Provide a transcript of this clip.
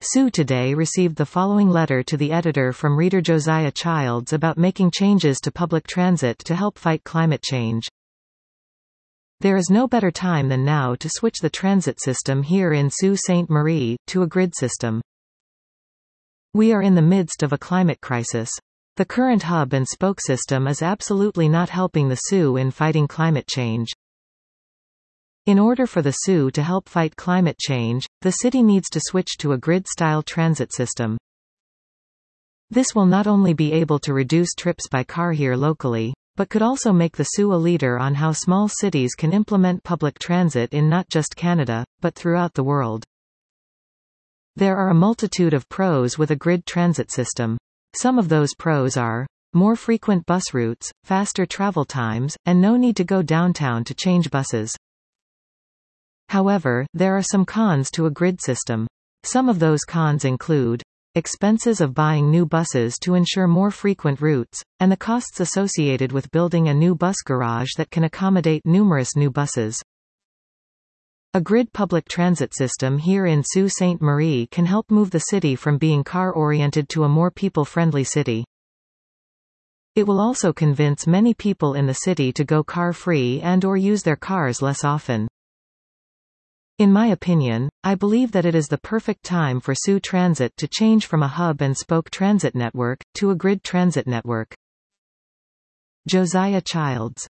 Sue today received the following letter to the editor from reader Josiah Childs about making changes to public transit to help fight climate change. There is no better time than now to switch the transit system here in Sault Ste. Marie to a grid system. We are in the midst of a climate crisis. The current hub and spoke system is absolutely not helping the Soo in fighting climate change. In order for the Soo to help fight climate change, the city needs to switch to a grid-style transit system. This will not only be able to reduce trips by car here locally, but could also make the Soo a leader on how small cities can implement public transit in not just Canada, but throughout the world. There are a multitude of pros with a grid transit system. Some of those pros are more frequent bus routes, faster travel times, and no need to go downtown to change buses. However, there are some cons to a grid system. Some of those cons include expenses of buying new buses to ensure more frequent routes, and the costs associated with building a new bus garage that can accommodate numerous new buses. A grid public transit system here in Sault Ste. Marie can help move the city from being car-oriented to a more people-friendly city. It will also convince many people in the city to go car-free and/or use their cars less often. In my opinion, I believe that it is the perfect time for Soo Transit to change from a hub-and-spoke transit network to a grid transit network. Josiah Childs.